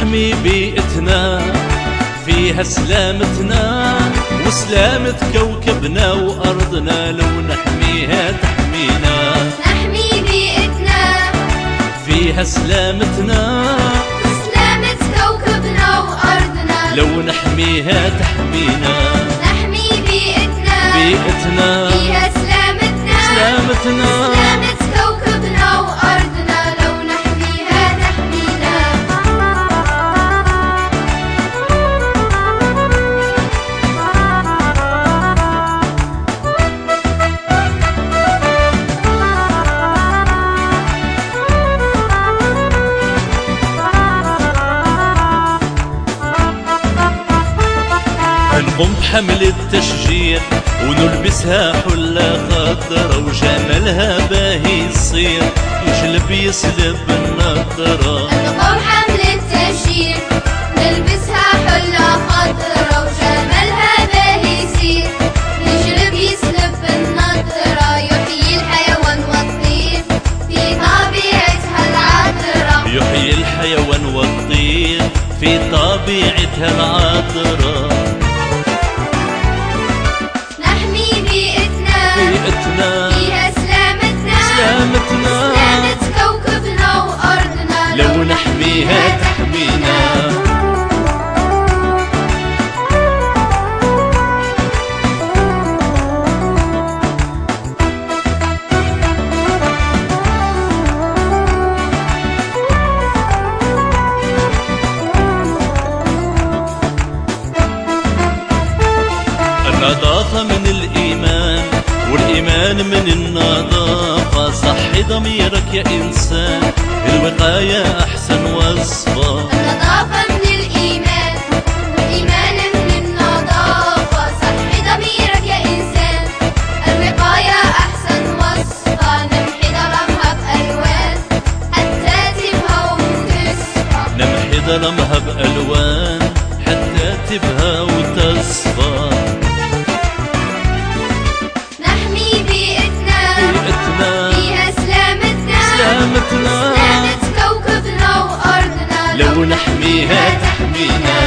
نحمي بيئتنا فيها سلامتنا وسلامة كوكبنا وأرضنا، لو نحميها تحمينا. نحمي بيئتنا فيها سلامتنا وسلامة كوكبنا وأرضنا، لو نحميها تحمينا. نحمي بيئتنا فيها سلامتنا سلامتنا سلامة كوكبنا وأرضنا، لو نحميها تحمينا. نقوم بحمل التشجير ونلبسها حلة خضرا وجمالها باهي يصير يجلب يسلب النظرة. نقوم حمل التشجير نلبسها حلة خضرا وجمالها باهي يصير يجلب يسلب النظرة، يحيي الحيوان والطير في طبيعتها العذرة. يحيي الحيوان والطير في طبيعتها العذرة. فيها سلامتنا سلامة كوكبنا وأرضنا، لو نحميها تحمينا. النظافة من الإيمان والإيمان من النظافة، صحي ضميرك يا إنسان الوقاية أحسن وصفة. النظافة من الإيمان والإيمان من النظافة، صحي ضميرك يا إنسان الوقاية أحسن وصفة. نمحي ظلمها بألوان حتى تبهى وتصفى، نمحي ظلمها بألوان حتى تبهى وتصفى. فيها سلامتنا سلامة كوكبنا وأرضنا، لو نحميها تحمينا.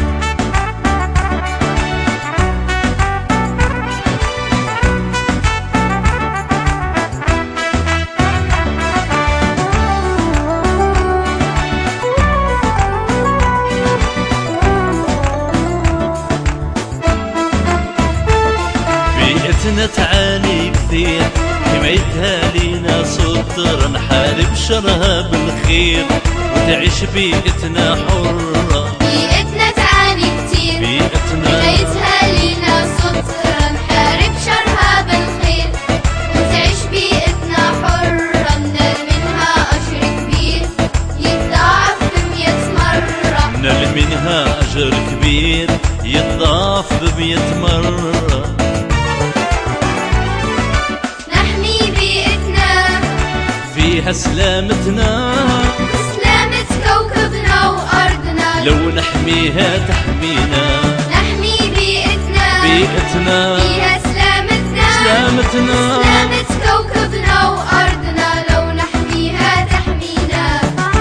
بيئتنا تعاني كثير، حمايتها لينا ستر، نحارب شرها بالخير وتعيش بيئتنا حرة. بيئتنا تعاني كتير، حمايتها لينا ستر، نحارب شرها بالخير وتعيش بيئتنا حرة. ننال منها أجر كبير يتضاعف ب100 مرة، ننال منها أجر كبير يتضاعف ب100 مرة. فيها سلامتنا سلامة كوكبنا وأرضنا، لو نحميها تحمينا. نحمي بيئتنا فيها سلامتنا سلامة كوكبنا وأرضنا، لو نحميها تحمينا.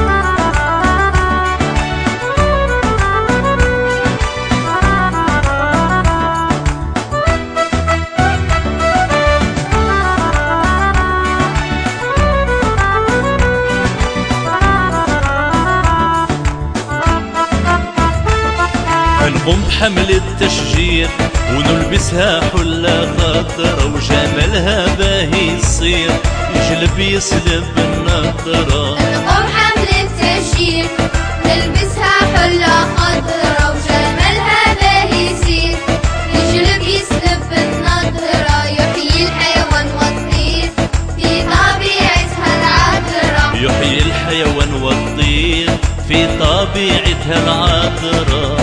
نقوم بحمل التشجير ونلبسها حلة خضرا وجمالها باهي يصير يجلب يسلب النظرة. نقوم حمل التشجير نلبسها حلة خضرا وجمالها باهي يصير يجلب يسلب النظرة، يحيي الحيوان والطير في طبيعتها العذرة. يحيي الحيوان والطير في طبيعتها العذرة.